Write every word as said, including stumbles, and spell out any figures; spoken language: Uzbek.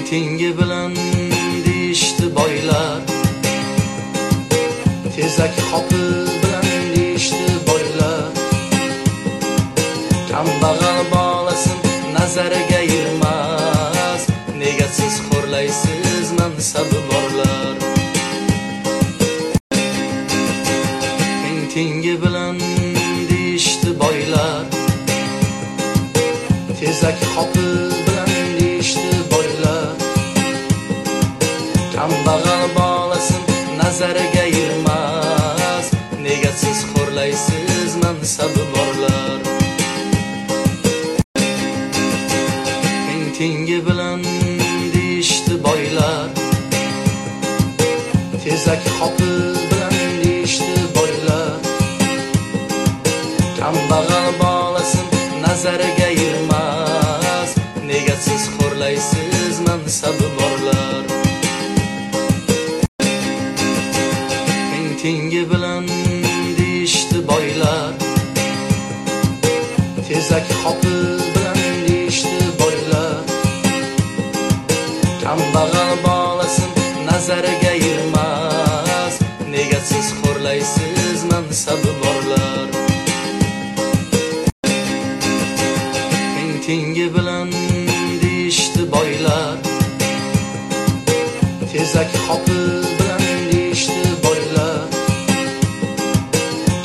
tengi bilan deyishdi boylar, tezak xopi bilan deyishdi boylar. Kambag'al bolasin nazariga ilmas, nega siz xo'rlaysiz mansabi borlar. Tengi bilan deyishdi boylar, tezak xopi bilan deyishdi boylar. Kambag'al bolasin nazariga ilmas, nega siz xo'rlaysiz mansabi borlar. Tengi bilan deyishdi boylar, tezak xopi bilan deyishdi boylar. Kambag'al bolasin nazariga ilmas, nega siz xo'rlaysiz mansabi borlar. Tengi bilan deyishdi boylar, tezak xopi bilan deyishdi boylar. Kambag'al bolasin nazariga ilmas, nega siz xo'rlaysiz mansabi borlar. Tengi bilan deyishdi boylar, tezak xopi